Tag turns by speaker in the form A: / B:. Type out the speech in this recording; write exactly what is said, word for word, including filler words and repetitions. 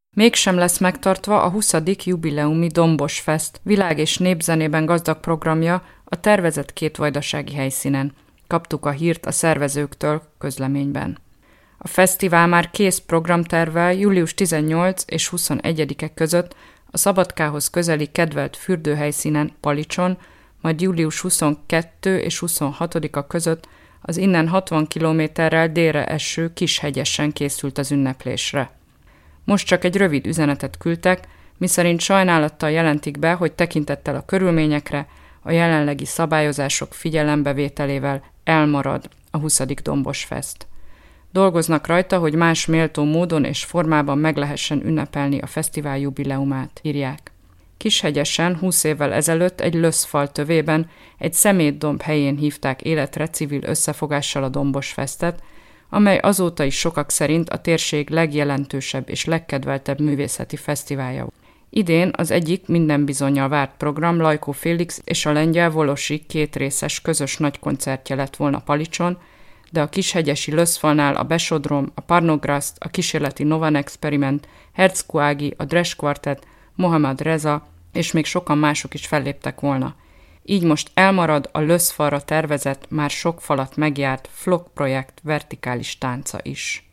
A: Mégsem lesz megtartva a huszadik jubileumi Dombos Fest világ- és népzenében gazdag programja a tervezett két vajdasági helyszínen. Kaptuk a hírt a szervezőktől közleményben. A fesztivál már kész programtervvel július tizennyolcadika és huszonegyedike között a Szabadkához közeli kedvelt fürdőhelyszínen Palicson, majd július huszonkettedike és huszonhatodika között az innen hatvan kilométerrel délre eső Kishegyesen készült az ünneplésre. Most csak egy rövid üzenetet küldtek, miszerint sajnálattal jelentik be, hogy tekintettel a körülményekre, a jelenlegi szabályozások figyelembevételével elmarad a huszadik Dombos Fest. Dolgoznak rajta, hogy más méltó módon és formában meg lehessen ünnepelni a fesztivál jubileumát, írják. Kishegyesen húsz évvel ezelőtt egy löszfal tövében, egy szemétdomb helyén hívták életre civil összefogással a Dombos Festet, amely azóta is sokak szerint a térség legjelentősebb és legkedveltebb művészeti fesztiválja. Idén az egyik minden bizonnyal várt program Lajkó Félix és a lengyel Volosi kétrészes közös nagykoncertje lett volna Palicson, de a kishegyesi löszfalnál a Besodrom, a Parnograszt, a kísérleti Novan Experiment, Herceg Ági, a Dres Quartet, Mohamed Reza és még sokan mások is felléptek volna. Így most elmarad a löszfalra tervezett, már sok falat megjárt Flock projekt vertikális tánca is.